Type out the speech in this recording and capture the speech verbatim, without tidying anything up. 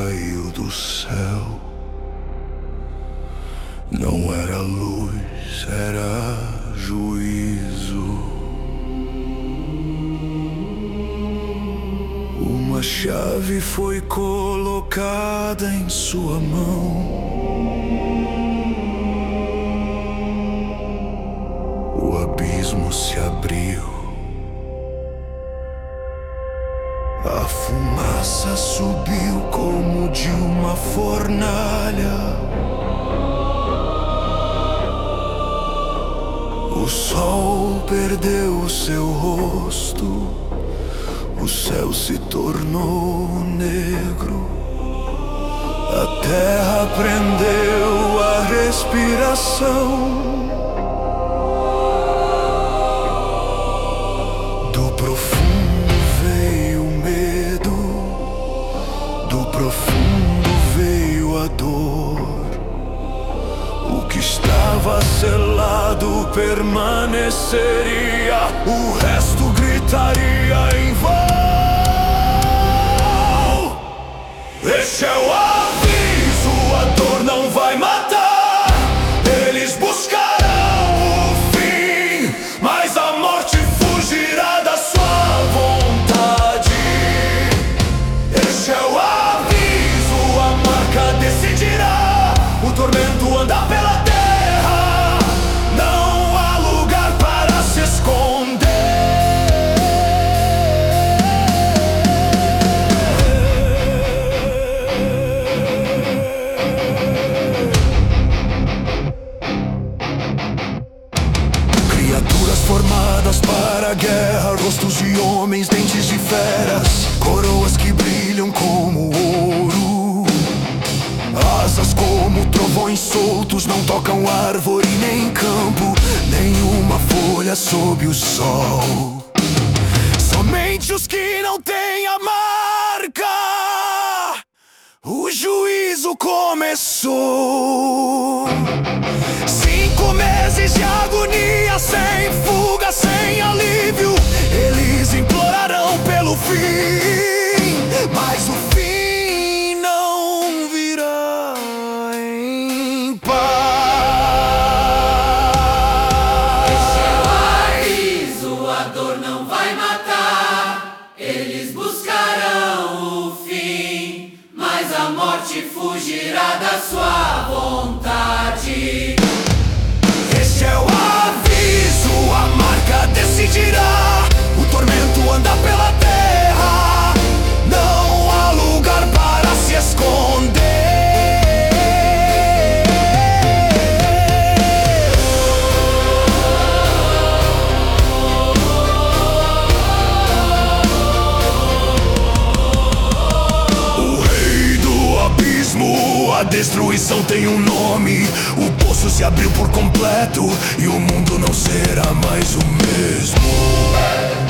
caiu do céu. Não era luz, era juízo. Uma chave foi colocada em sua mão. O abismo se abriu. A fumaça subiu como de uma fornalha. O sol perdeu seu rosto. O céu se tornou negro. A terra prendeu a respiração. Do profundo veio o medo. Do profundo veio a dor. O que estava selado permaneceria. O resto gritaria em vão. Este é o aviso, a dor não vai matar. Eles buscarão o fim, mas a morte fugirá da sua vontade. Este é o aviso, a marca decidirá. O tormento anda pela terra, não há lugar para se esconder. Criaturas formadas para a guerra, rostos de homens, dentes de feras, coroas que brilham como ouro, asas como trovões soltos, não tocam árvore nem campo, nenhuma folha sob o sol. Somente os que não têm a marca. O juízo começou. Cinco meses de agonia, sem fuga, sem alívio. Eles implorarão pelo fim, mas o fim não virá em paz. Este é o aviso, a dor não vai matar. Eles buscarão o fim, mas a morte fugirá da sua vontade. Este é o aviso, a marca decidirá. O tormento anda pela terra, não há lugar para se esconder. O rei do abismo, a destruição tem um nome. O poço se abriu por completo e o mundo não será mais o mesmo.